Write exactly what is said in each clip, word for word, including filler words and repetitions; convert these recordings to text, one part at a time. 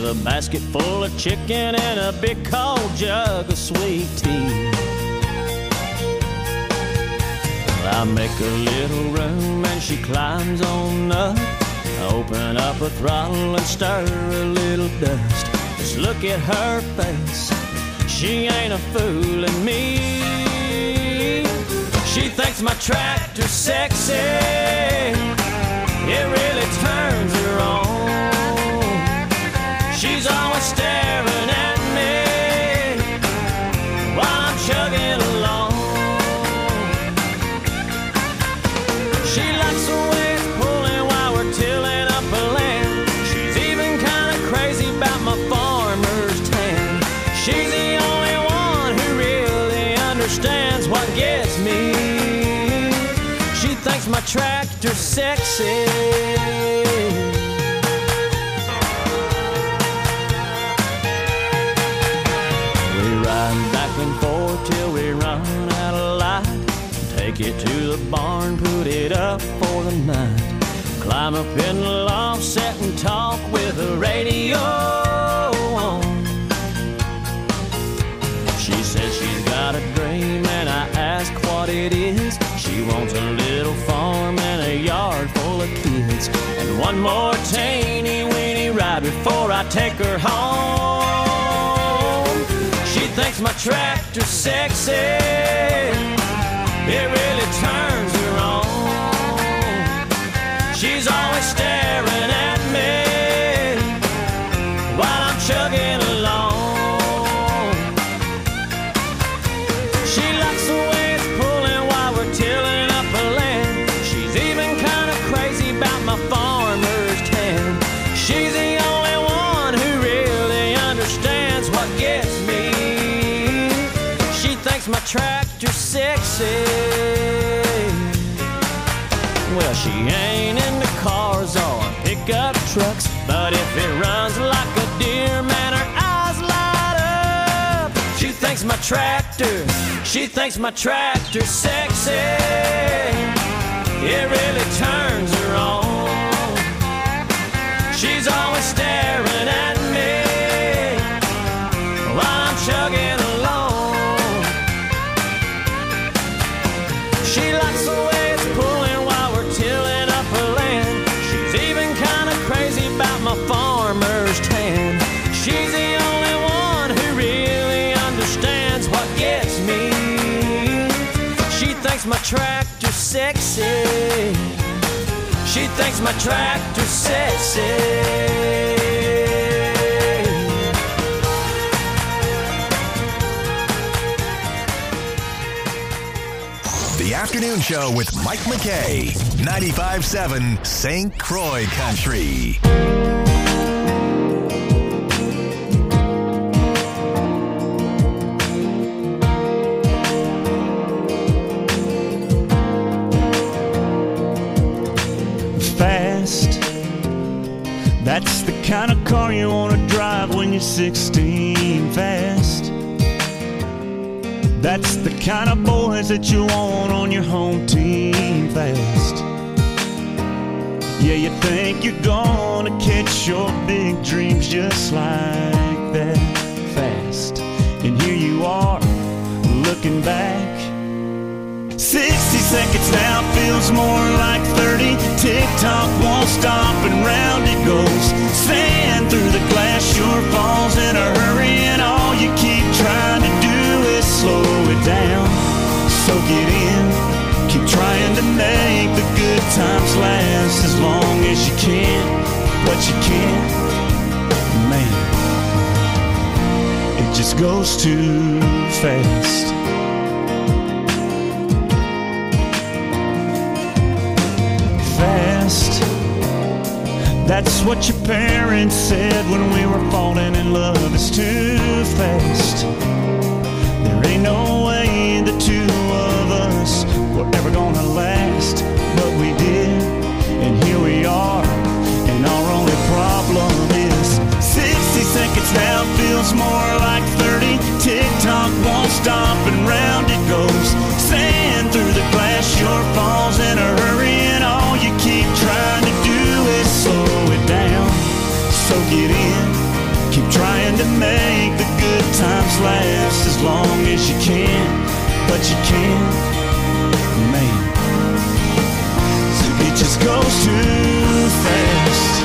with a basket full of chicken and a big cold jug of sweet tea. Well, I make a little room and she climbs on up. I open up a throttle and stir a little dust. Just look at her face, she ain't a fooling me. She thinks my tractor's sexy, it really turns her on. She's always staring at me while I'm chugging along. She likes the way it's pulling while we're tilling up a land. She's even kind of crazy about my farmer's tan. She's the only one who really understands what gets me. She thinks my tractor's sexy. We ride back and forth till we run out of light. Take it to the barn, put it up for the night. Climb up in the loft, sit and talk with the radio on. She says she's got a dream and I ask what it is. She wants a little farm and a yard full of kids, and one more teeny weeny ride before I take her home. She thinks my tractor's sexy, it really turns her on. She's always staring at me while I'm chugging along. She likes the way it's pulling while we're tilling up a land. She's even kind of crazy about my farmer's tan. She's the only one who really understands what gets me. She thinks my tractor's sexy. Well, she ain't into cars or pickup trucks, but if it runs like a deer, man, her eyes light up. She thinks my tractor, she thinks my tractor's sexy, it really turns her on. She's always staring at me while I'm chugging along. She likes the way it's pulling while we're tilling up a land. She's even kind of crazy about my farmer's tan. She's the only one who really understands what gets me. She thinks my tractor's sexy. She thinks my tractor's sexy. The Afternoon Show with Mike McKay, ninety-five point seven Saint Croix Country. Fast, that's the kind of car you want to drive when you're sixteen. Fast, that's the kind of boys that you want on your home team. Fast, yeah, you think you're gonna catch your big dreams just like that. Fast, and here you are looking back. Sixty seconds now feels more like thirty. Tick-tock won't stop and round it goes. Sand through the glass sure falls in a hurry, and all you keep trying to do is slow it down. Soak it in, keep trying to make the good times last as long as you can, but you can't. Man, it just goes too fast. Fast, that's what your parents said when we were falling in love. It's too fast. There ain't no way the two of us were ever gonna last, but we did, and here we are, and our only problem is sixty seconds now feels more like thirty. Tick-tock won't stop and round it goes. Sand through the glass sure falls in a hurry, and all you keep trying to do is slow it down. Soak it in, Keep trying to make the good times last as long as you can, but you can't, man. So it just goes too fast.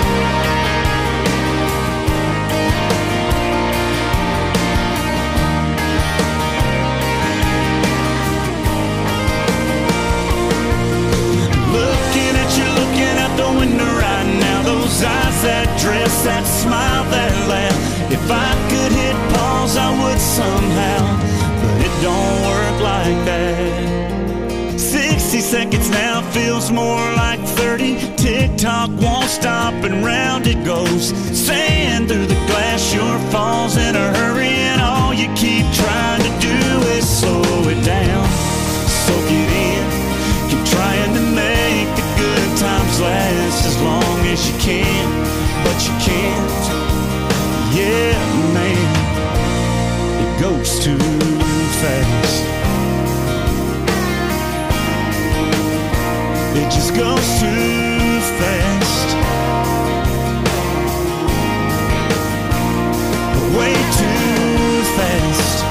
Looking at you, looking out the window right now, those eyes, that dress, that smile, that laugh. If I could hit pause, I would somehow, but it don't work like that. Sixty seconds now feels more like thirty. Tick-tock won't stop and round it goes. Sand through the glass sure falls in a hurry, and all you keep trying to do is slow it down. Soak it in. Keep trying to make the good times last as long as you can, but you can't. Yeah, man, it goes too fast. It just goes too fast. Way too fast.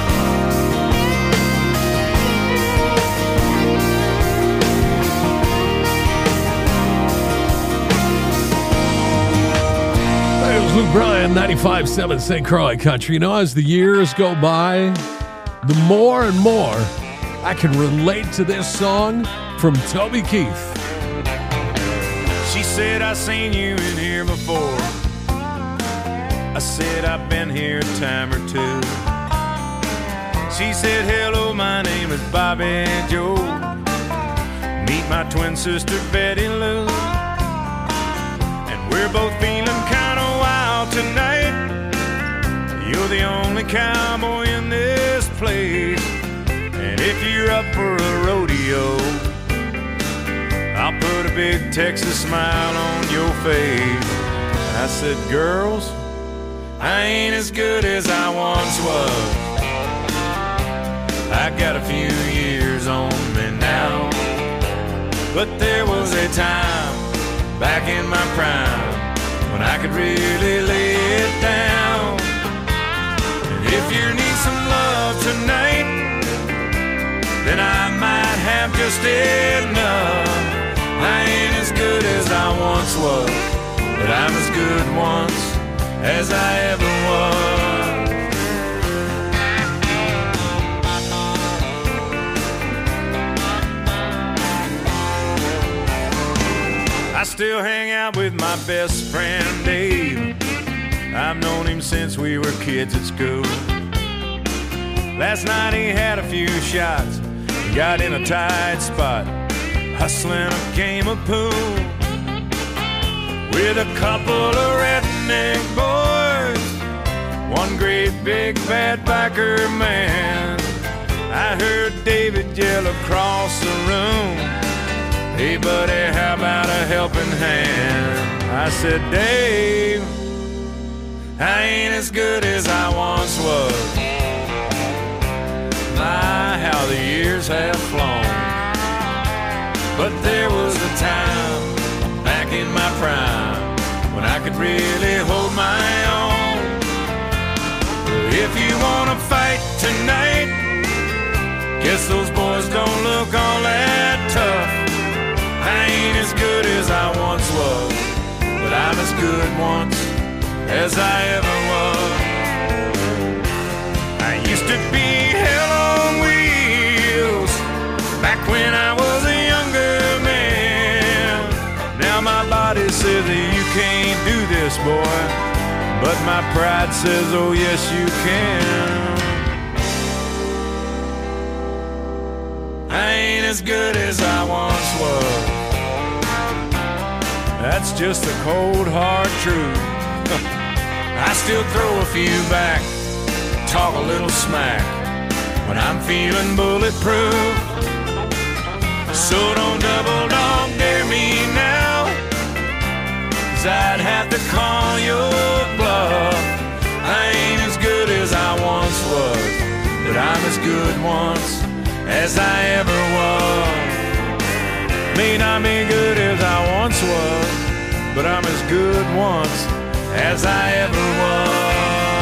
Luke Bryan, ninety-five point seven Saint Croix Country. You know, as the years go by, the more and more I can relate to this song from Toby Keith. She said, I seen you in here before. I said, I've been here a time or two. She said, hello, my name is Bobby Joe. Meet my twin sister, Betty Lou. And we're both feeling kind of wild tonight. You're the only cowboy in this place. And if you're up for a rodeo, I'll put a big Texas smile on your face. I said, girls, I ain't as good as I once was. I got a few years on me now, but there was a time back in my prime when I could really lay it down. And if you need some love tonight, then I might have just enough. I ain't as good as I once was, but I'm as good once as I ever was. I still hang out with my best friend Dave. I've known him since we were kids at school. Last night he had a few shots, got in a tight spot, hustling a game of pool with a couple of redneck boys, one great big bad biker man. I heard David yell across the room, hey buddy, how about a helping hand? I said, Dave, I ain't as good as I once was. My, how the years have flown. But there was a time back in my prime when I could really hold my own. If you wanna fight tonight, guess those boys don't look all that tough. I ain't as good as I once was, but I'm as good once as I ever was. I used to be hell on wheels back when I was a younger man. Now my body says that you can't do this, boy, but my pride says, oh yes you can. I ain't as good as I once was. That's just the cold hard truth. I still throw a few back, talk a little smack when I'm feeling bulletproof. So don't double dog dare me now, 'cause I'd have to call your bluff. I ain't as good as I once was, but I'm as good once as I ever was. May not be good as I once was, but I'm as good once as I ever was.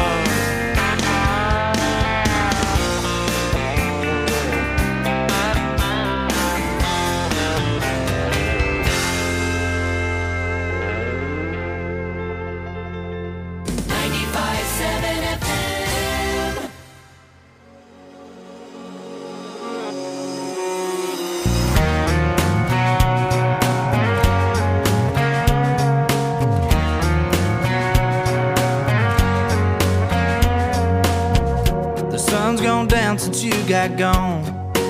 sun's gone down since you got gone.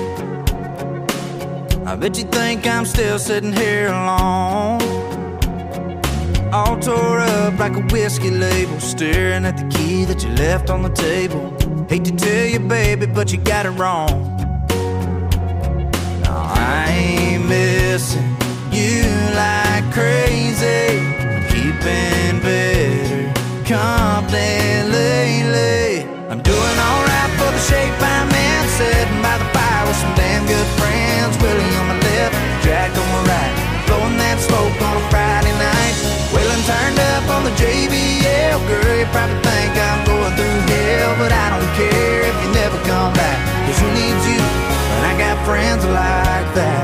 I bet you think I'm still sitting here alone, all tore up like a whiskey label, staring at the key that you left on the table. Hate to tell you, baby, but you got it wrong. No, I ain't missing you like crazy. I'm keeping better company lately. I'm doing alright for the shape I'm in, sitting by the fire with some damn good friends. Willie on my left, Jack on my right, blowing that smoke on a Friday night. Waylon turned up on the J B L. Girl, you probably think I'm going through hell, but I don't care if you never come back, 'cause who needs you when I got friends like that?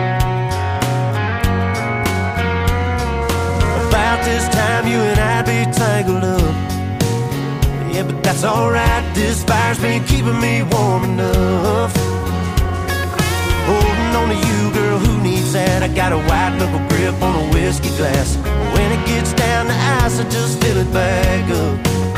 About this time you and I'd be tangled up. Yeah, but that's alright, this fire's been keeping me warm enough. Holding on to you, girl, who needs that? I got a white knuckle grip on a whiskey glass. When it gets down to ice, I just fill it back up.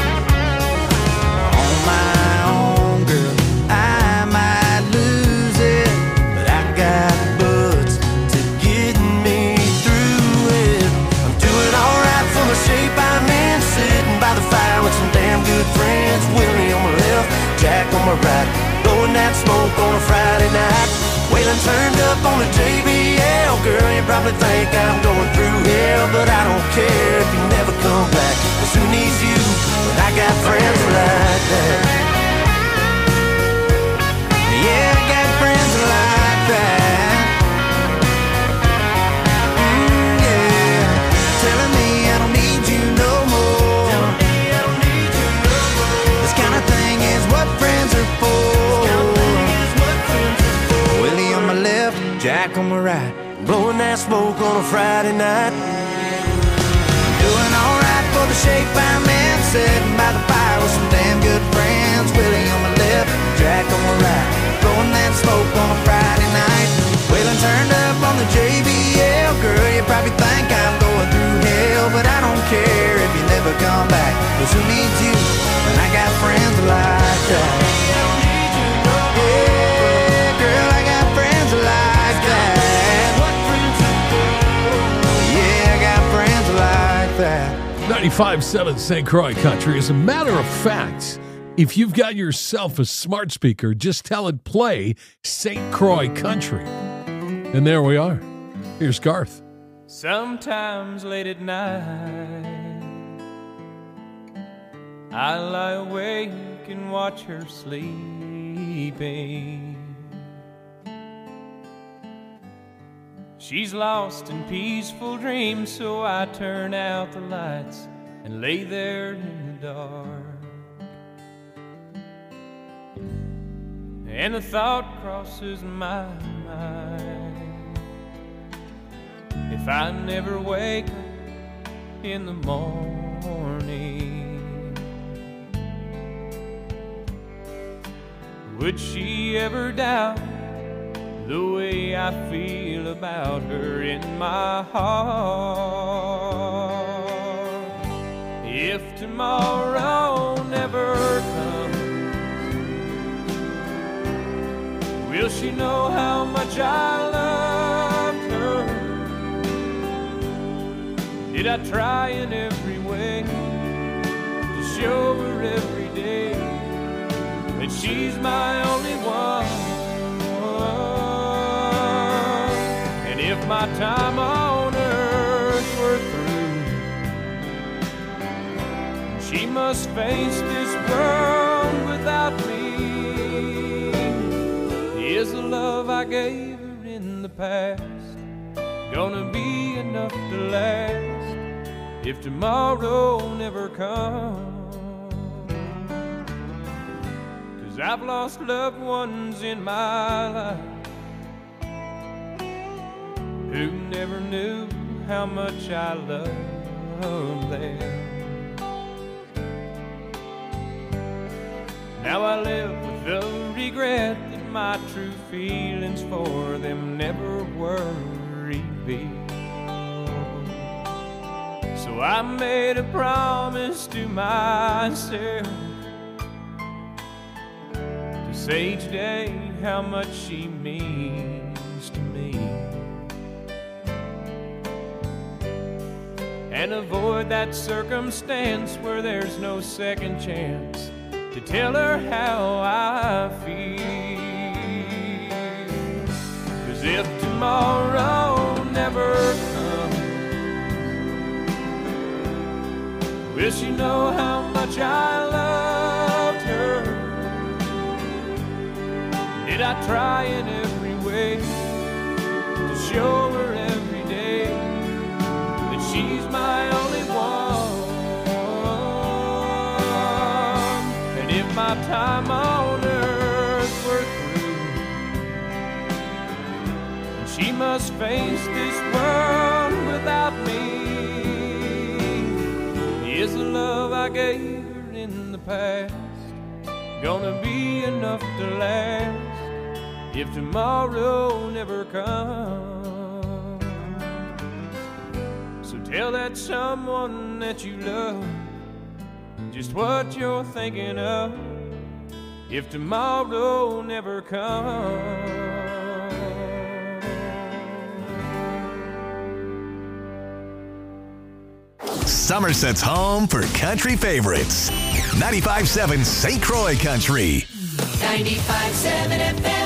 On my own, girl, I might lose it, but I got butts to get me through it. I'm doing alright for the shape I'm in, sitting by the fire with some damn good friends. Willie on my left, Jack on my right, blowing that smoke on a Friday night. Waylon turned up on the J B L. Girl, you probably think I'm going through hell, but I don't care if you never come back, 'cause who needs you when I got friends like that? Yeah, I got friends like that. Mm, yeah, telling me I don't need you no more. Telling me I don't need you no more. This kind of thing is what friends are for. Jack on my right, blowing that smoke on a Friday night. Doing alright for the shape I'm in, sitting by the fire with some damn good friends. Willie on my left, Jack on my right, blowing that smoke on a Friday night. Waylon turned up on the J B L. Girl, you probably think I'm going through hell, but I don't care if you never come back, 'cause who needs you when I got friends like that? Yeah, girl, I got friends like ninety-five seven Saint Croix Country. As a matter of fact, if you've got yourself a smart speaker, just tell it play Saint Croix Country. And there we are. Here's Garth. Sometimes late at night I lie awake and watch her sleeping. She's lost in peaceful dreams, so I turn out the lights and lay there in the dark. And the thought crosses my mind, if I never wake up in the morning, would she ever doubt the way I feel about her in my heart? If tomorrow never comes, will she know how much I loved her? Did I try in every way to show her every day that she's my only one? If my time on earth were through, she must face this world without me. Is the love I gave her in the past gonna be enough to last if tomorrow never comes? 'Cause I've lost loved ones in my life who never knew how much I loved them. Now I live with the regret that my true feelings for them never were revealed. So I made a promise to myself to say each day how much she means to me, and avoid that circumstance where there's no second chance to tell her how I feel. 'Cause if tomorrow never comes, will she know how much I loved her? Did I try in every way to show her every day that she's my only one? And if my time on earth were through, and she must face this world without me, is the love I gave her in the past gonna be enough to last if tomorrow never comes? So tell that someone that you love just what you're thinking of if tomorrow never comes. Somerset's home for country favorites. ninety-five seven Saint Croix Country. ninety-five seven F M.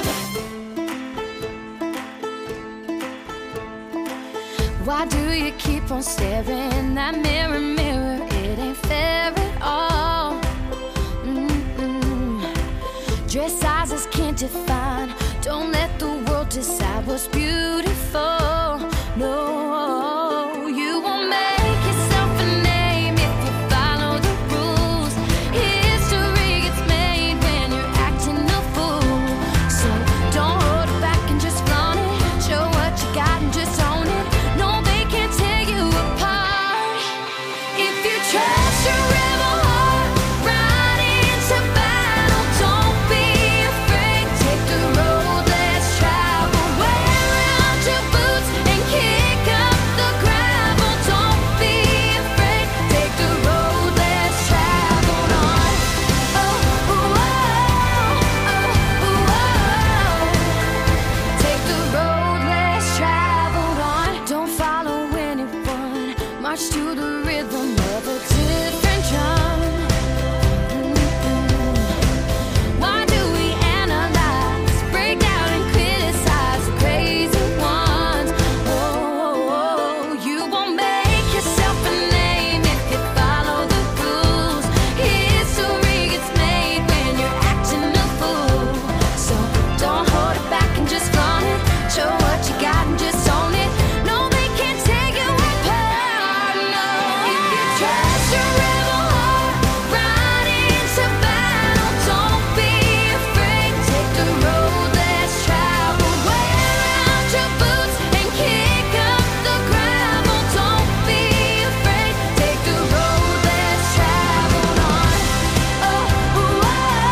Why do you keep on staring? That mirror, mirror, it ain't fair at all. Mm-mm. Dress sizes can't define. Don't let the world decide what's beautiful. No, you won't make yourself a name if you follow the rules. History gets made when you're acting a fool. So don't hold it back and just flaunt it. Show what you got and just own it. No, they can't tear you apart. If you trust your rebel heart, ride into battle. Don't be afraid. Take the road less traveled. Wear out your boots and kick up the gravel. Don't be afraid. Take the road less traveled on. Oh, oh, oh, oh, oh. Take the road less traveled on. Don't follow anyone. March to the rhythm of a different drum. Mm-mm. Why do we analyze, break down and criticize the crazy ones? Oh, oh, oh. You won't make yourself a name if you follow the rules. History gets made when you're acting a fool. So don't hold it back and just flaunt it. Show what you got and just own it. No, they can't take you apart. No, if you trust your rebel heart, ride into battle. Don't be afraid. Take the road less traveled. Wear out your boots and kick up the gravel. Don't be afraid. Take the road less traveled on. Oh, oh, oh,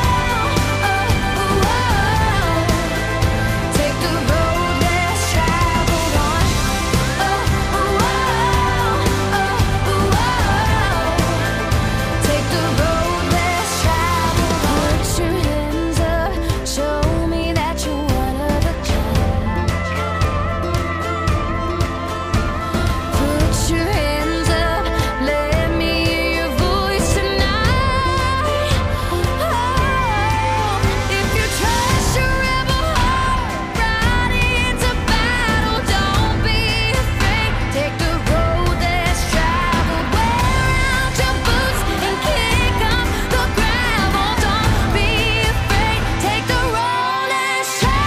oh, oh. Take the road less traveled on. Oh, oh, oh, oh, oh. Take the road less traveled on. Put your hands up, show me that you're one of a kind. Put your hands up, let me hear your voice tonight. Oh, if you trust your rebel heart, ride into battle. Don't be afraid. Take the road less traveled. Wear out your boots and kick up the gravel. Don't be afraid. Take the road less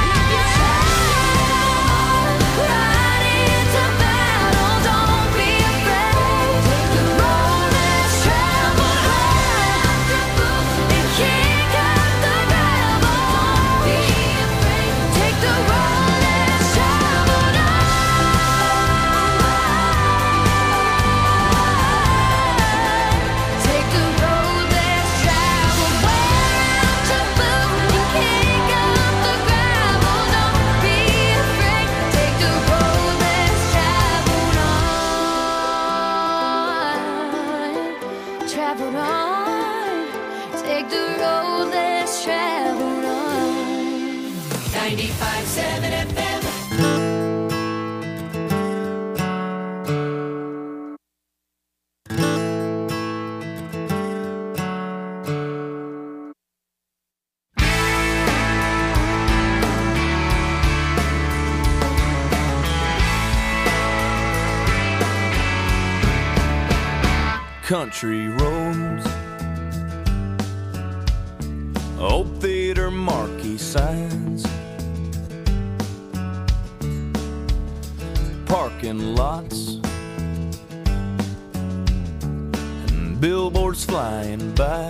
traveled. Ride into battle. Don't be afraid. Take the road less traveled. Wear out your boots and kick up the gravel. Don't be afraid. Take the road less traveled. Take the road less traveled. Wear out your boots and kick up the gravel. Don't be afraid. Take the road less traveled on. Traveled on. Take the road less traveled on. ninety-five point seven F M. Country roads, old theater marquee signs, parking lots, and billboards flying by.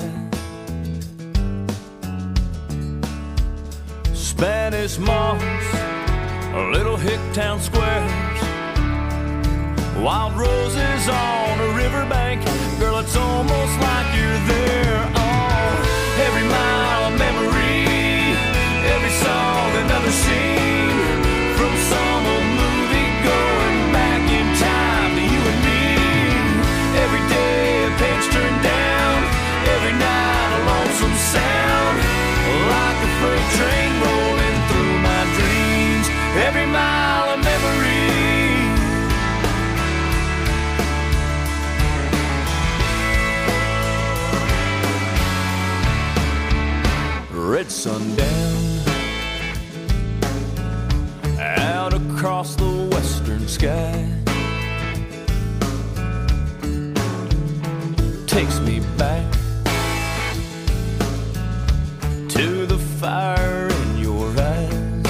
Spanish moss, little hick town squares, wild roses on a riverbank. Girl, it's almost like you're there. Oh, every mile of memory, every song another scene, from some old movie going back in time to you and me. Every day a page turned down, every night a lonesome sound, like a freight train rolling through my dreams. Every mile of memory. Red sundown out across the western sky takes me back to the fire in your eyes.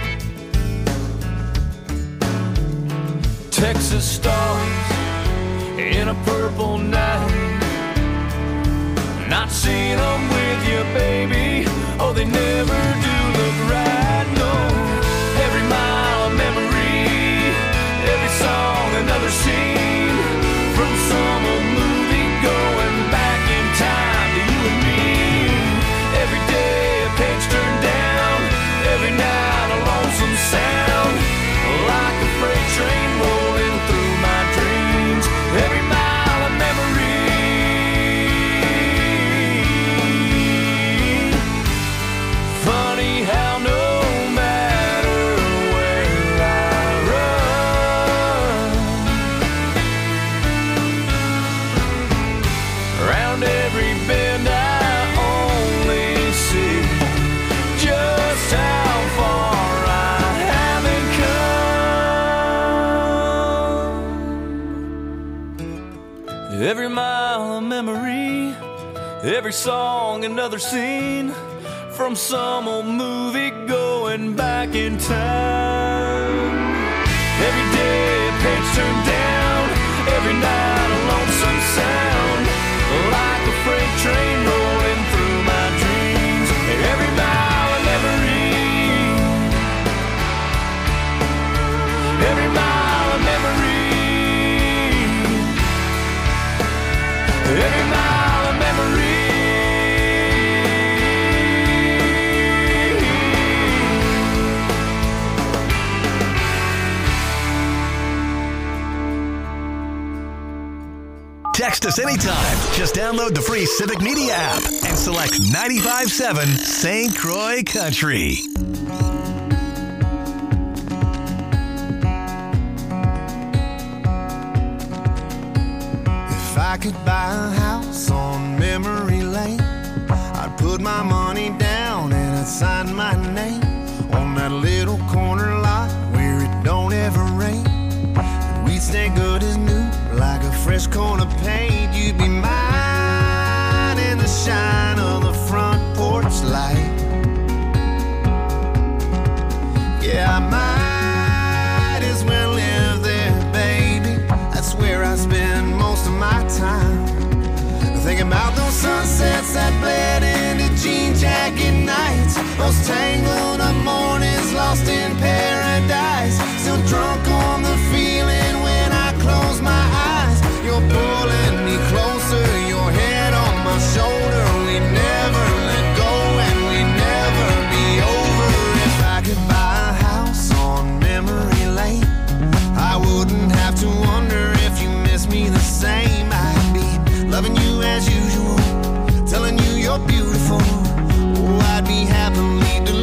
Texas stars in a purple night, not seeing them with you, baby. Oh, they never do look right, no. Every mile of memory, every song another scene, from some old movie going back in time to you and me. Every day a page turned down, every night a lonesome sound, like a freight train rolling through my dreams. Every mile of memory. Funny how no matter where I run, around every bend I only see just how far I haven't come. Every mile of memory, every song another scene, from some old movie going back in time. Every day a page turned down, every night a lonesome sound, like a freight train rolling through my dreams. Every mile of memory, every mile of memory, every mile of memory. Text us anytime. Just download the free Civic Media app and select ninety-five point seven Saint Croix Country. If I could buy a house on memory lane, I'd put my money down and I'd sign my name on that little corner lot where it don't ever rain. And we'd stay good as new, like a fresh coat of paint. You'd be mine in the shine of the front porch light. Yeah, I might as well live there, baby. That's where I spend most of my time. Thinking about those sunsets that bled into jean jacket nights, those tangled up mornings lost in paradise. Still drunk on the feeling when I close my eyes. You're pulling me closer, your head on my shoulder. We never let go and we never be over. If I could buy a house on memory lane, I wouldn't have to wonder if you miss me the same. I'd be loving you as usual, telling you you're beautiful. Oh, I'd be happily delivered.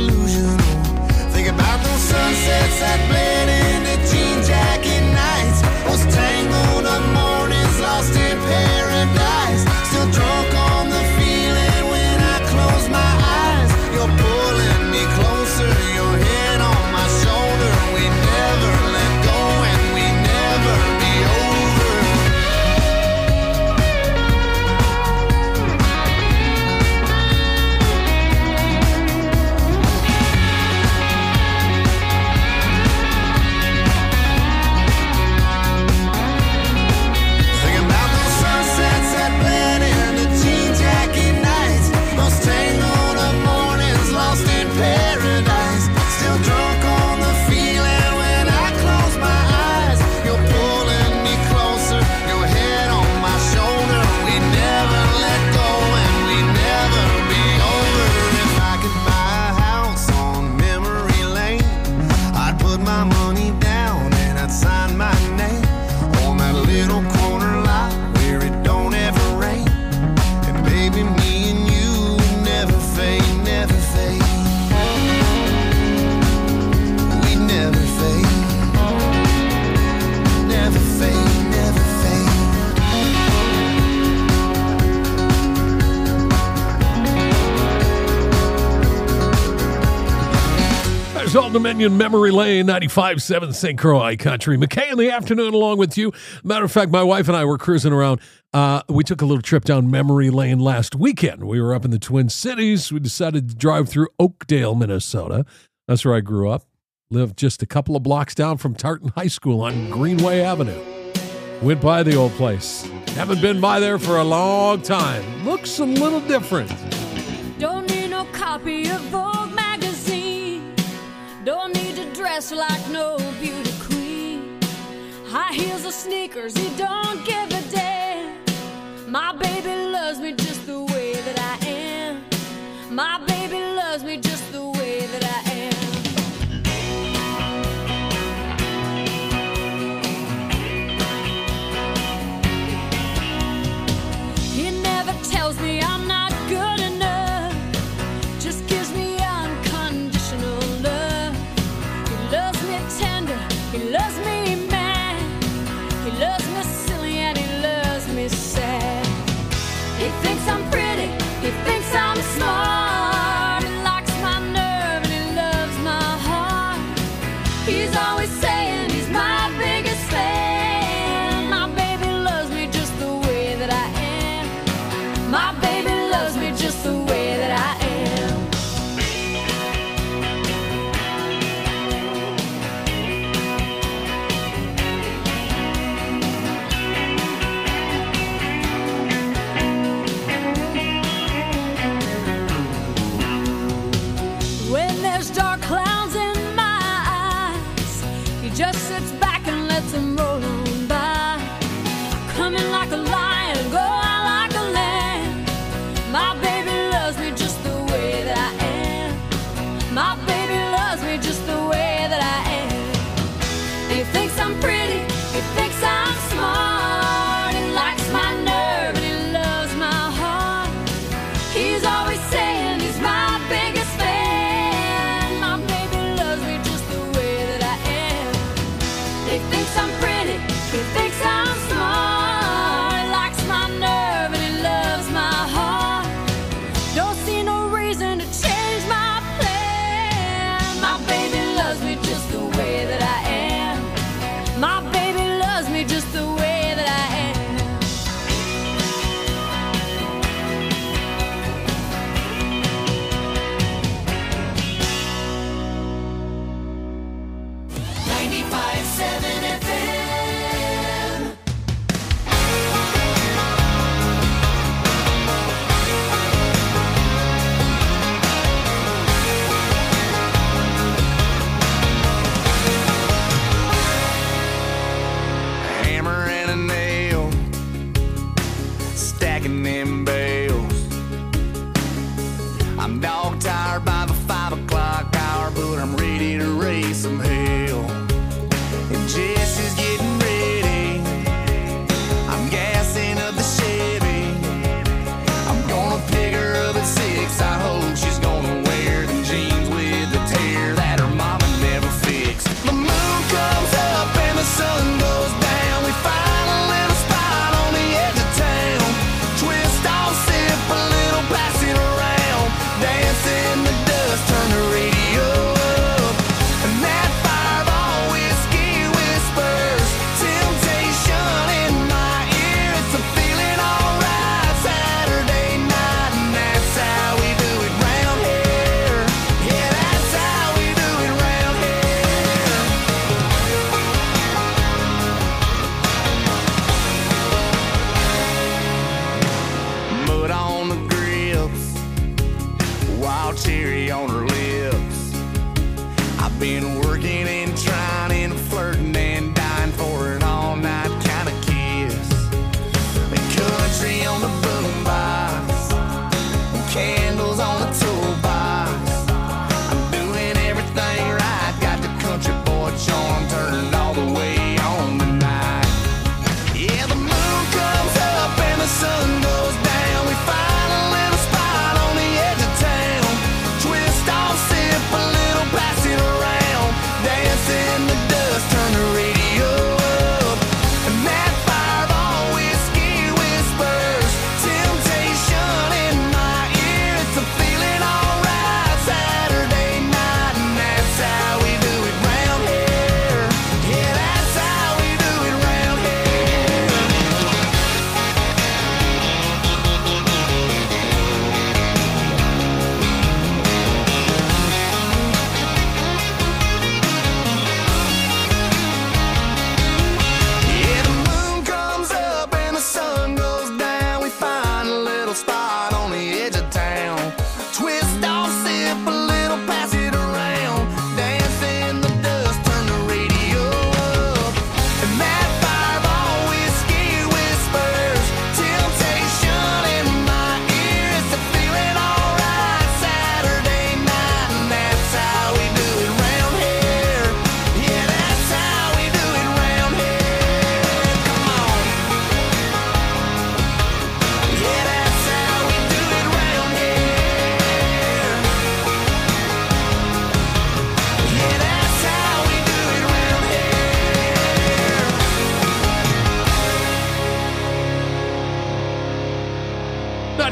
is Old Dominion Memory Lane, ninety-five point seven Saint Croix Country. McKay in the afternoon along with you. Matter of fact, my wife and I were cruising around. Uh, we took a little trip down memory lane last weekend. We were up in the Twin Cities. We decided to drive through Oakdale, Minnesota. That's where I grew up. Lived just a couple of blocks down from Tartan High School on Greenway Avenue. Went by the old place. Haven't been by there for a long time. Looks a little different. Don't need no copy of Vogue magazine. Don't need to dress like no beauty queen. High heels or sneakers, he don't give a damn. My baby loves me just the way that I am. My baby loves me just the way that I am. He never tells me I'm not good enough. Just gives me unconditional love. He loves me tender, he loves me mad. He loves me silly and he loves me sad. He thinks I'm pretty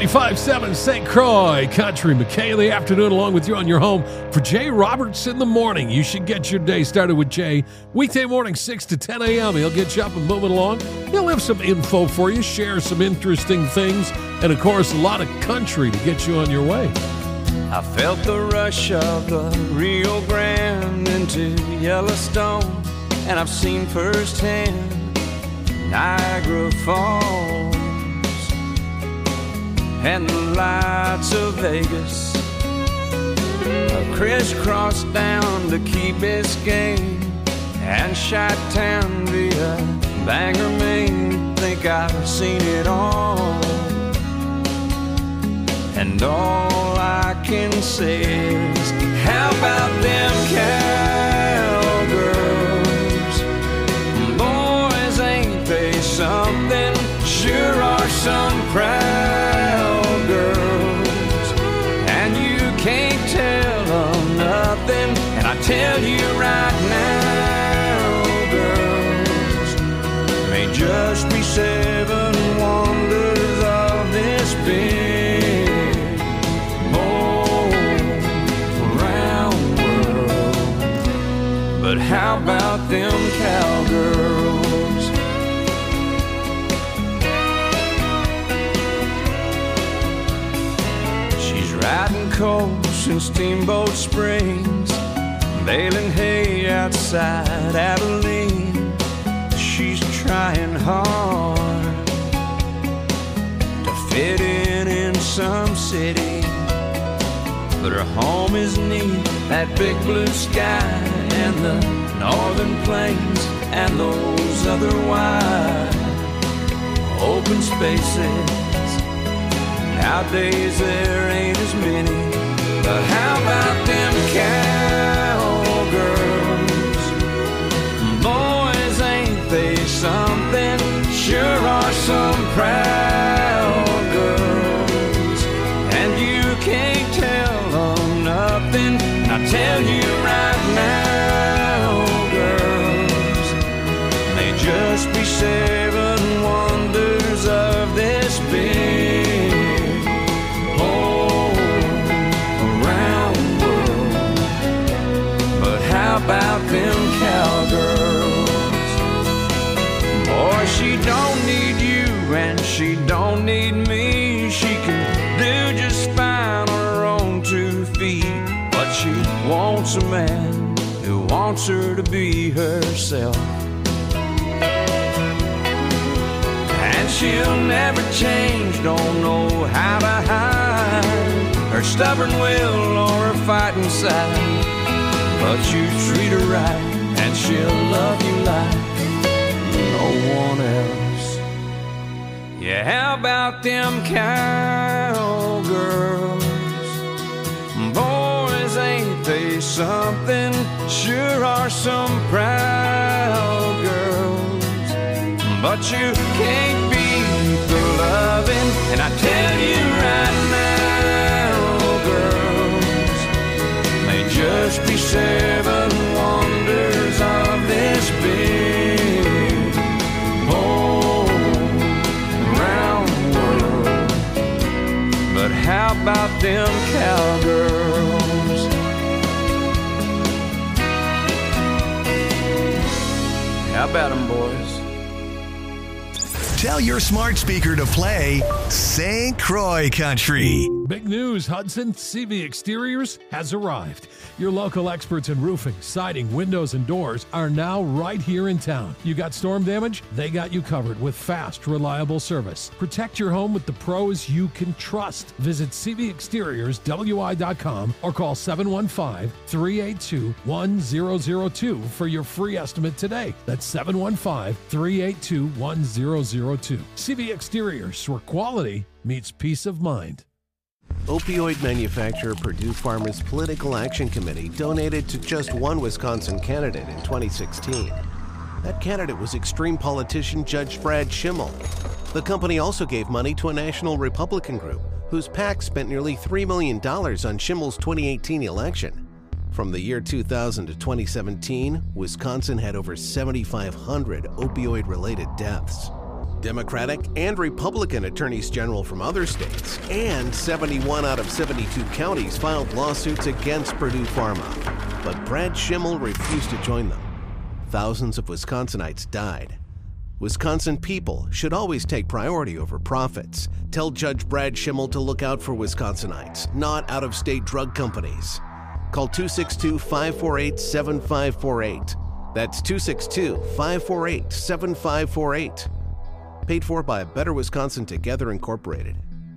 ninety-five point seven Saint Croix Country. McKay in the afternoon along with you on your home for Jay Roberts in the morning. You should get your day started with Jay. Weekday morning, six to ten a.m. He'll get you up and moving along. He'll have some info for you, share some interesting things, and, of course, a lot of country to get you on your way. I felt the rush of the Rio Grande into Yellowstone, and I've seen firsthand Niagara Falls and the lights of Vegas. I crisscrossed down to Key Biscayne and Chi-Town via Bangor, Maine. Think I've seen it all, and all I can say is, how about them cowgirls? Boys, ain't they something? Sure are some proud girls, and you can't tell them nothing. And I tell you right now, girls, may just be seven wonders of this big old round world. But how about them cowgirls? Riding coast in Steamboat Springs, baling hay outside Abilene. She's trying hard to fit in in some city, but her home is neat, that big blue sky and the northern plains and those other wide open spaces. Nowadays there ain't as many, but how about them cowgirls? Boys, ain't they something? Sure are some proud girls, and you can't tell them nothing. I tell you right now, girls, they just be seven wonders of this big about them cowgirls. Boy, she don't need you and she don't need me. She can do just fine on her own two feet, but she wants a man who wants her to be herself. And she'll never change, don't know how to hide her stubborn will or her fighting side. But you treat her right, and she'll love you like no one else. Yeah, how about them cowgirls? Boys, ain't they something? Sure are some proud girls, but you can't beat the loving. And I tell you right now, girls, they just be seven wonders of this big old round world. But how about them cowgirls? How about them, boys? Tell your smart speaker to play Saint Croix Country. Big news, Hudson C V Exteriors has arrived. Your local experts in roofing, siding, windows, and doors are now right here in town. You got storm damage? They got you covered with fast, reliable service. Protect your home with the pros you can trust. Visit C V Exteriors W I dot com or call seven one five, three eight two, one zero zero two for your free estimate today. That's seven one five, three eight two, one zero zero two. C V Exteriors, where quality meets peace of mind. Opioid manufacturer Purdue Pharma's Political Action Committee donated to just one Wisconsin candidate in twenty sixteen. That candidate was extreme politician Judge Brad Schimmel. The company also gave money to a national Republican group whose PAC spent nearly three million dollars on Schimmel's twenty eighteen election. From the year two thousand to twenty seventeen, Wisconsin had over seven thousand five hundred opioid-related deaths. Democratic and Republican attorneys general from other states, and seventy-one out of seventy-two counties filed lawsuits against Purdue Pharma. But Brad Schimmel refused to join them. Thousands of Wisconsinites died. Wisconsin people should always take priority over profits. Tell Judge Brad Schimmel to look out for Wisconsinites, not out-of-state drug companies. Call two six two, five four eight, seven five four eight. That's two six two, five four eight, seven five four eight. Paid for by Better Wisconsin Together Incorporated.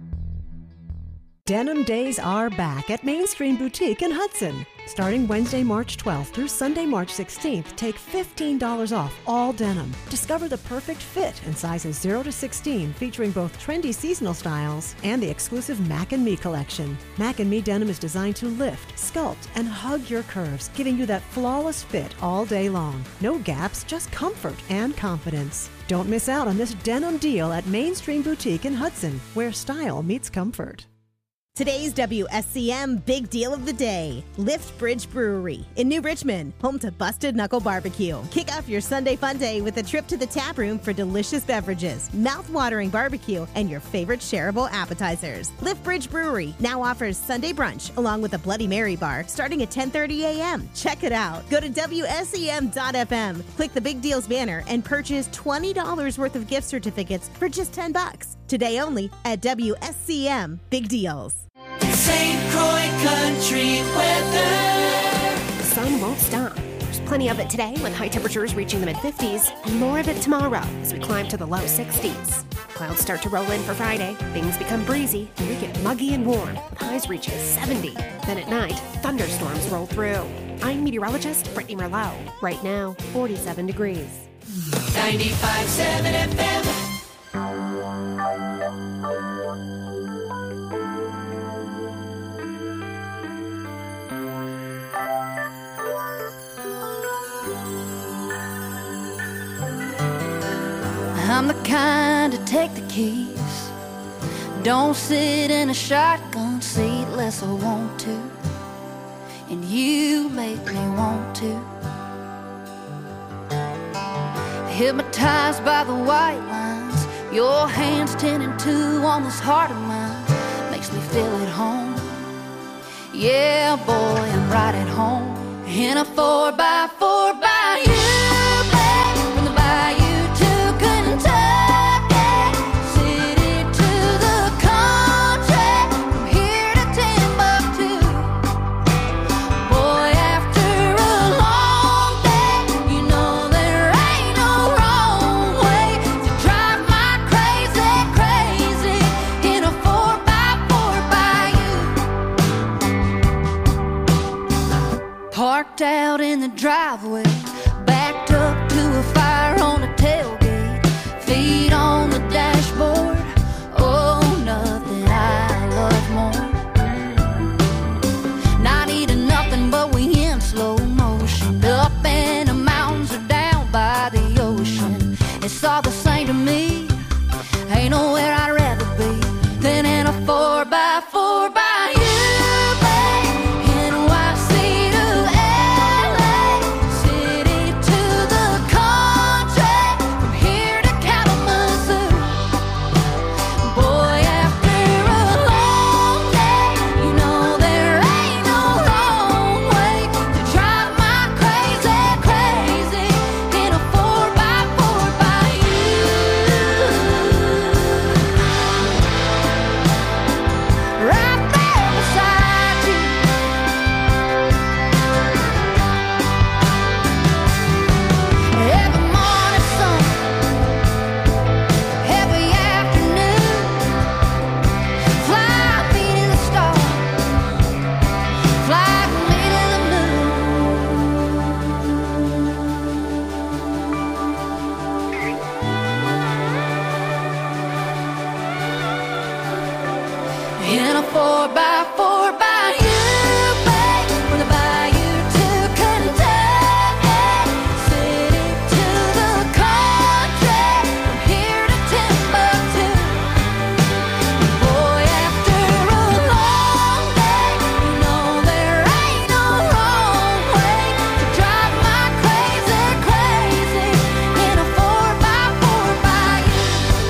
Denim Days are back at Mainstream Boutique in Hudson. Starting Wednesday, March twelfth through Sunday, March sixteenth, take fifteen dollars off all denim. Discover the perfect fit in sizes zero to sixteen, featuring both trendy seasonal styles and the exclusive Mac and Me collection. Mac and Me denim is designed to lift, sculpt, and hug your curves, giving you that flawless fit all day long. No gaps, just comfort and confidence. Don't miss out on this denim deal at Mainstream Boutique in Hudson, where style meets comfort. Today's W S C M Big Deal of the Day. Lift Bridge Brewery in New Richmond, home to Busted Knuckle Barbecue. Kick off your Sunday fun day with a trip to the tap room for delicious beverages, mouth-watering barbecue, and your favorite shareable appetizers. Lift Bridge Brewery now offers Sunday brunch along with a Bloody Mary bar starting at ten thirty a.m. Check it out. Go to W S E M dot F M, click the Big Deals banner, and purchase twenty dollars worth of gift certificates for just ten bucks. Today only at W S C M Big Deals. Saint Croix Country weather. The sun won't stop. There's plenty of it today with high temperatures reaching the mid fifties and more of it tomorrow as we climb to the low sixties. Clouds start to roll in for Friday, things become breezy, and we get muggy and warm with highs reaching seventy. Then at night, thunderstorms roll through. I'm meteorologist Brittany Merlot. Right now, forty-seven degrees. ninety-five point seven F M. I'm the kind to take the keys. Don't sit in a shotgun seat unless I want to. And you make me want to. Hypnotized by the white lines, your hands ten and two on this heart of mine. Makes me feel at home. Yeah, boy, I'm right at home. In a four by four by you. Parked out in the driveway, backed up to a fire on a tailgate, feet on the dashboard. Oh, nothing I love more. Not eating nothing, but we in slow motion. Up in the mountains or down by the ocean. It's all the same to me. Ain't nowhere I'd rather be than in a four by four by you. In a four by four by you, babe, from the bayou to Kentucky, city to the country, from here to Timbuktu. Boy, after a long day, you know there ain't no wrong way to drive my crazy, crazy in a four by four by you.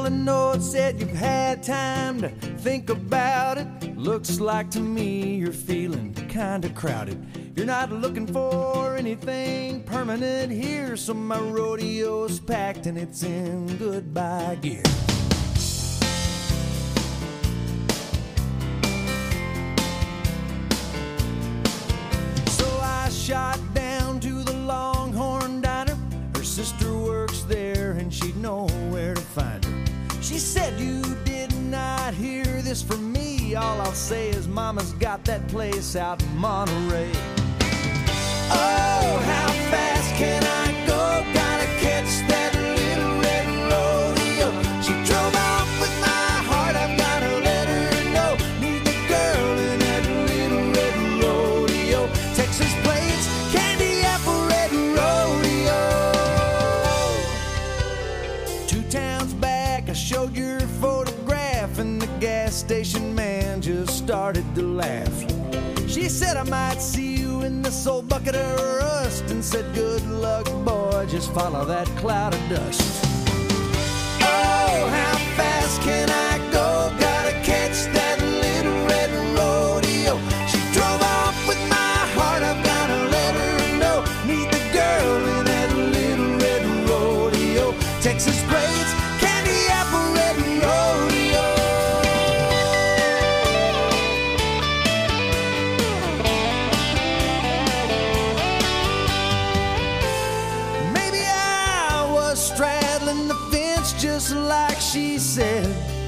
a note said you've had time to think about it. Looks like to me you're feeling kinda crowded. You're not looking for anything permanent here, so my rodeo's packed and it's in goodbye gear. So I shot down to the Longhorn Diner. Her sister works there and she'd know where to find her. She said, you did not hear this from me. All I'll say is mama's got that place out in Monterey. Oh, how fast can I go? Gotta catch that little red rodeo. She drove off with my heart, I've gotta let her know. Need the girl in that little red rodeo. Texas plates, candy apple red rodeo. Two towns back, I showed your photograph, and the gas station man just started to laugh. She said I might see you in this old bucket of rust, and said good luck boy, just follow that cloud of dust. Oh, how fast can I go? Gotta catch that little red rodeo. She drove off with my heart, I've gotta let her know. Meet the girl in that little red rodeo. Texas plates, candy apple red rodeo. Straddling the fence just like she said.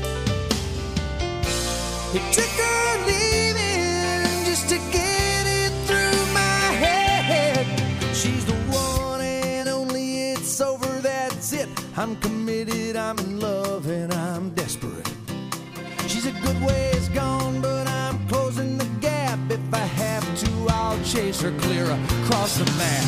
It took her leaving just to get it through my head. She's the one and only, it's over, that's it. I'm committed, I'm in love, and I'm desperate. She's a good ways gone, but I'm closing the gap. If I have to, I'll chase her clear across the map.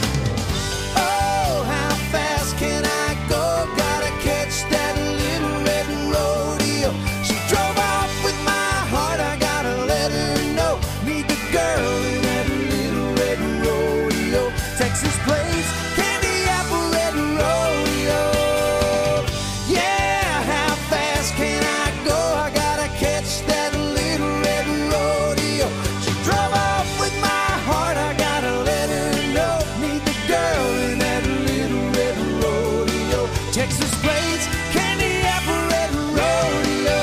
Oh, how fast can I go? Gotta catch that little red rodeo. She drove off with my heart, I gotta let her know. Meet the girl in that little red rodeo. Texas plates, candy apple red rodeo. Yeah, how fast can I go? I gotta catch that little red rodeo. She drove off with my heart, I gotta let her know. Meet the girl in that little red rodeo. Texas plates, candy apple red rodeo.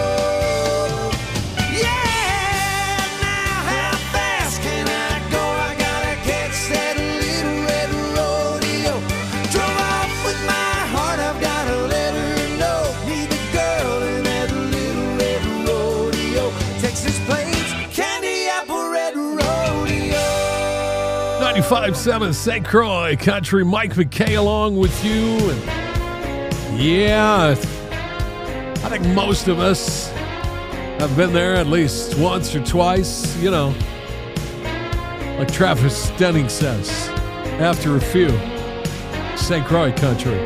Yeah, now how fast can I go? I gotta catch that little red rodeo. Drove off with my heart, I've gotta let her know. Meet the girl in that little red rodeo. Texas plates, candy apple red rodeo. ninety-five point seven Saint Croix Country. Mike McKay along with you. And yeah, I think most of us have been there at least once or twice, you know. Like Travis Denning says, after a few. Saint Croix Country.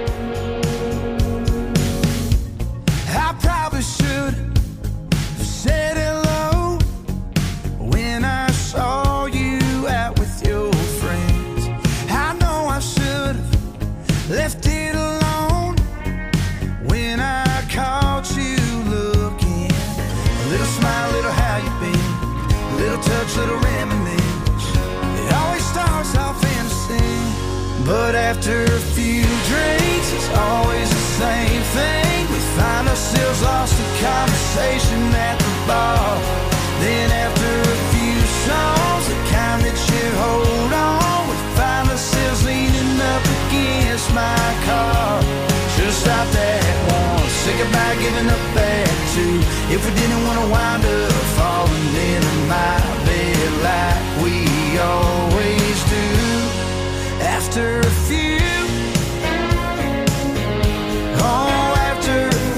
I probably should have said hello when I saw you out with your friends. I know I should have left it alone when I caught you looking. A little smile, little how you been, a little touch, little reminisce. It always starts off innocent, but after a few drinks, it's always the same thing. We find ourselves lost in conversation at the bar. Then after a few songs, the kind that should hold on, we find ourselves leaning up against my car. Should've stopped at one, say goodbye, giving up at two. If we didn't want to wind up falling into my bed like we always do. After a few, oh, after a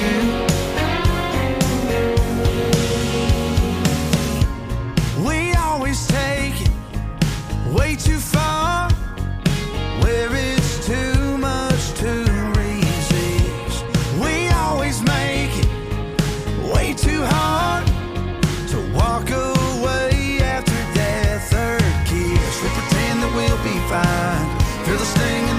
few, we always take it way too far, where it's too much to resist. We always make it way too hard to walk away after that third kiss. We pretend that we'll be fine, feel the sting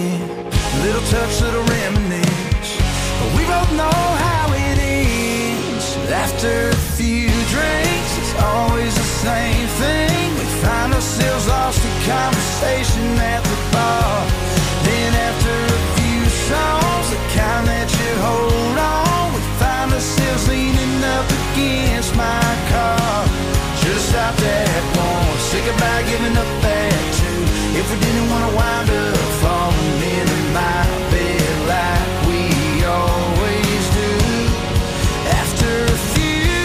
Little touch, little reminisce. But we both know how it ends. After a few drinks, it's always the same thing. We find ourselves lost in conversation at the bar. Then after a few songs, the kind that you hold on, we find ourselves leaning up against my car. Should've stopped at one, say goodbye, giving up that two. If we didn't want to wind up falling into my bed like we always do. After a few,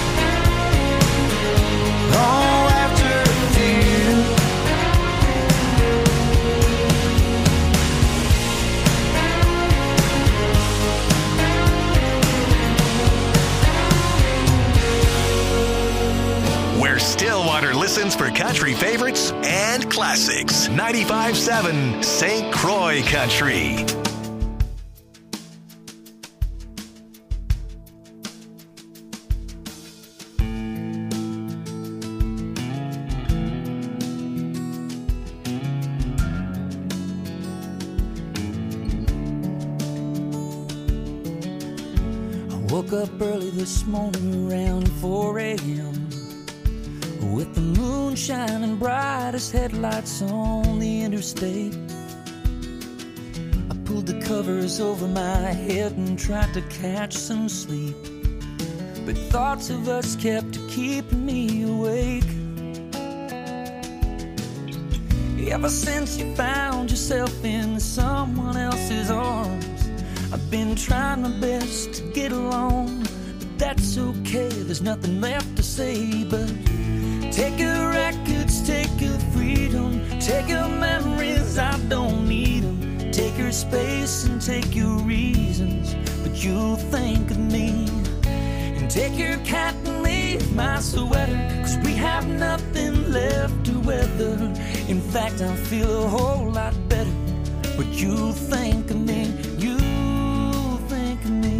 oh, after a few. Where Stillwater listens for country favorites and classics. ninety-five point seven Saint Croix Country. I woke up early this morning around four a.m. with the moon shining bright as headlights on the interstate. I pulled the covers over my head and tried to catch some sleep, but thoughts of us kept keeping me awake. Ever since you found yourself in someone else's arms, I've been trying my best to get along, but that's okay, there's nothing left to say but take your records, take your freedom, take your memories, I don't need them. Take your space and take your reasons, but you'll think of me. And take your cat and leave my sweater, cause we have nothing left to weather. In fact, I feel a whole lot better, but you'll think of me, you'll think of me.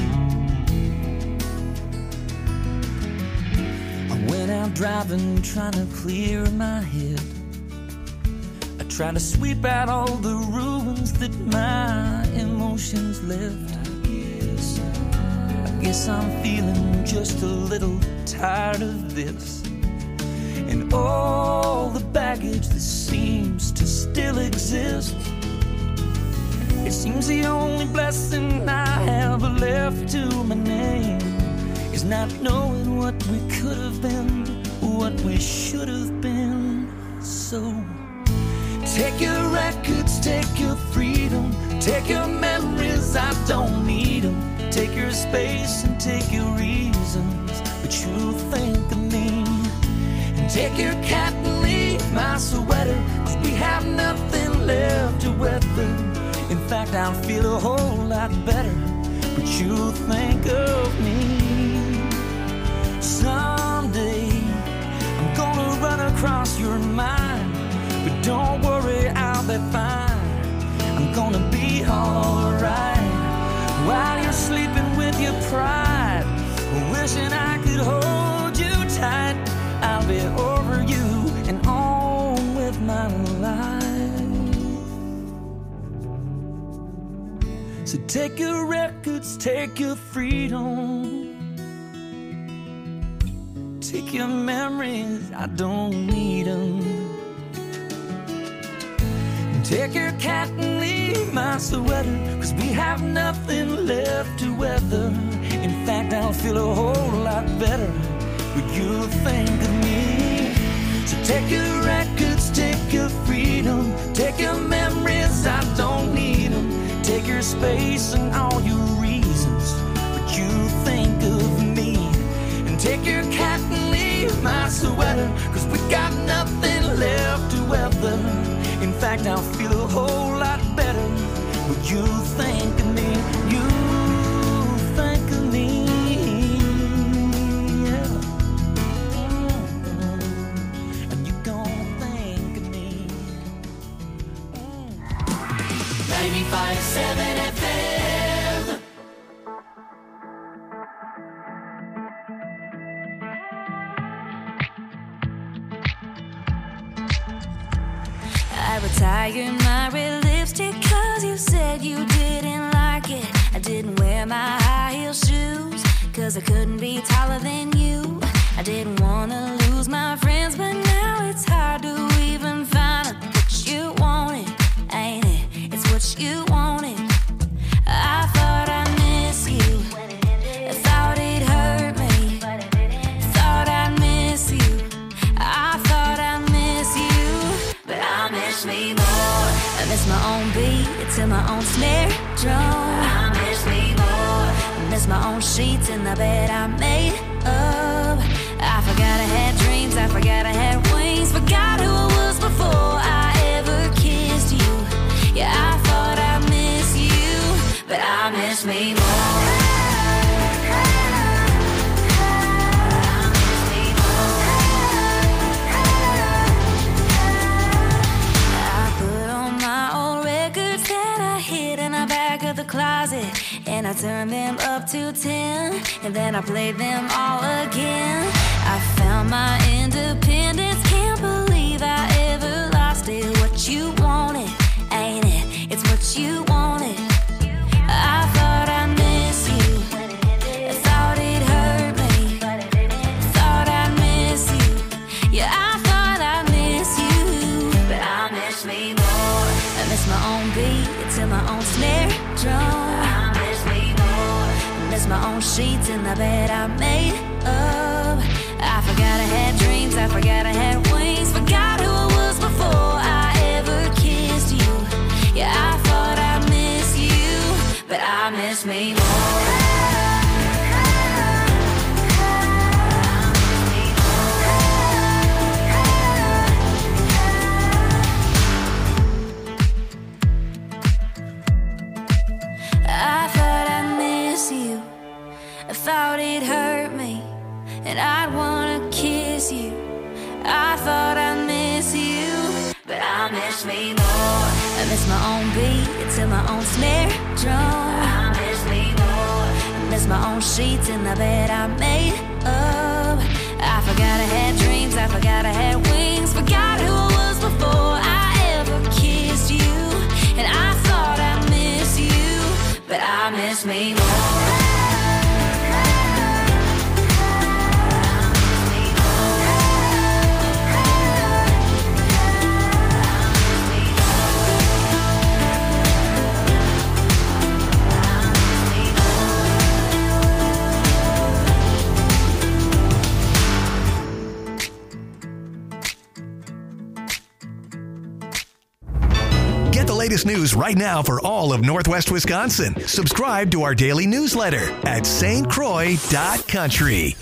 Went out driving, trying to clear my head. I tried to sweep out all the ruins that my emotions left. I guess, I guess I'm feeling just a little tired of this, and all the baggage that seems to still exist. It seems the only blessing I have left to my name is not knowing what we could have been, what we should have been. So take your records, take your freedom, take your memories, I don't need them. Take your space and take your reasons, but you think of me. And take your cat and leave my sweater, cause we have nothing left to weather. In fact, I'll feel a whole lot better, but you think of me. Someday I'm gonna run across your mind, but don't worry, I'll be fine. I'm gonna be alright while you're sleeping with your pride, wishing I could hold you tight. I'll be over you and on with my life. So take your records, take your freedom, take your memories, I don't need them. Take your cat and leave my sweater, cause we have nothing left to weather. In fact, I'll feel a whole lot better, but you'll think of me. So take your records, take your freedom, take your memories, I don't need them. Take your space and all your reasons, but you'll think of me. And take your cat and leave my sweater, cause we got nothing left to weather. In fact, I'll feel a whole lot better, but you think of me, you think of me, yeah. And you gonna think of me. ninety-five point seven F M. I retired my red lipstick Cause I couldn't be taller than you. I didn't wanna lose my friends, but now it's hard to even find out what you wanted, ain't it? It's what you wanted. I thought I miss you, I thought it hurt me, thought I'd miss you, I thought I miss you, but I miss me more. I miss my own beat to my own snare drum. I miss me more. I miss my own sheets in the bed I made up. I forgot I had dreams, I forgot I had wings, forgot who I was before I ever kissed you. Yeah, I thought I miss you, but I miss me more. Closet, and I turned them up to ten, and then I played them all again. I found my independence, can't believe I ever lost it. What you wanted, ain't it? It's what you wanted. I thought I miss you, I thought it hurt me, thought I miss you. Yeah, I thought I miss you, but I miss me more. I miss my own beat to my own snare drum. I miss me more. I miss my own sheets in the bed I made up. I forgot I had dreams, I forgot I had wings, forgot who I was before I ever kissed you. Yeah, I thought I miss you, but I miss me more. I thought I miss you, I thought it hurt me, and I'd wanna kiss you. I thought I miss you, but I miss me more. I miss my own beat to my own snare drum. I miss me more. I miss my own sheets in the bed I made up. I forgot I had dreams, I forgot I had wings, forgot who I was before I ever kissed you. And I thought I miss you, but I miss me more. Get the latest news right now for all of Northwest Wisconsin. Subscribe to our daily newsletter at S T Croix dot country.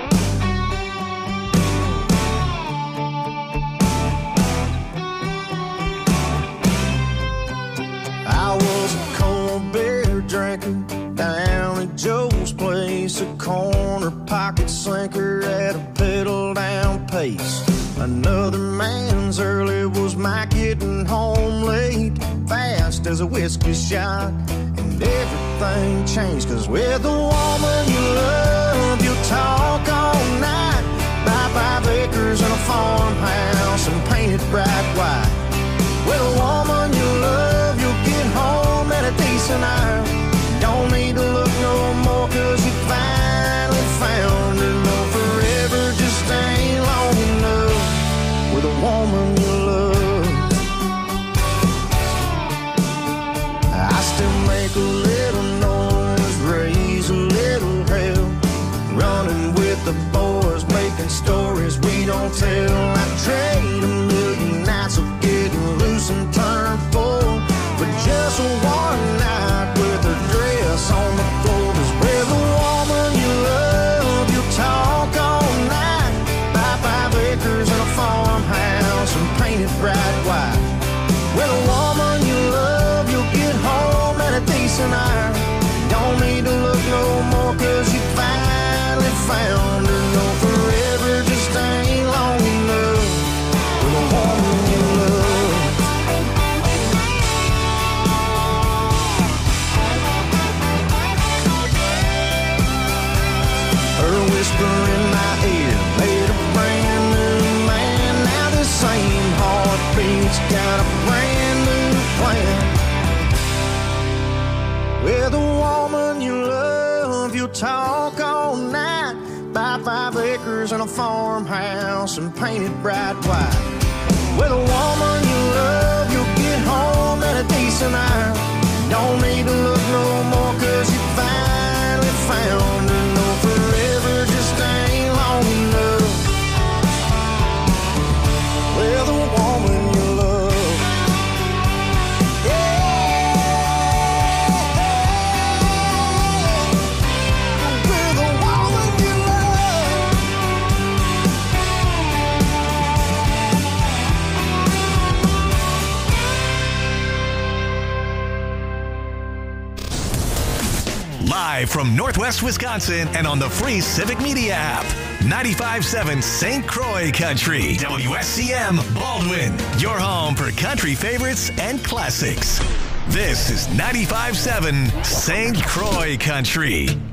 I was a cold beer drinker down at Joe's place, a corner pocket sinker at a pedal down pace. Another man's early was my getting home late, fast as a whiskey shot, and everything changed, cause with the woman you love, you'll talk all night, buy five acres and a farmhouse and paint it bright white. With a woman you love, you'll get home at a decent hour, don't need to look no more, cause you finally found her. No, forever just ain't long enough with a woman you love. I still make a little noise, raise a little hell, running with the boys, making stories we don't tell. I trade a million nights of getting loose and turn full for just one night with a dress on the floor. Cause with a woman you love, you'll talk all night, buy five acres and a farmhouse and paint it bright white. With a woman you love, you'll get home at a decent hour, don't need to look no more, cause you finally found her. No, forever just ain't long enough with a woman you love. Her whisper in my ear made a brand new man. Now the same heartbeat's got a brand new plan. With a woman you love, you'll talk all acres and a farmhouse and painted bright white. With a woman you love, you'll get home at a decent hour. Don't need to look no more, cause you finally found her. No, forever just ain't long enough. With a woman you love. Yeah. With a woman you love. Live from Northwest Wisconsin and on the free Civic Media app. ninety-five point seven Saint Croix Country. W S C M Baldwin. Your home for country favorites and classics. This is ninety-five point seven Saint Croix Country.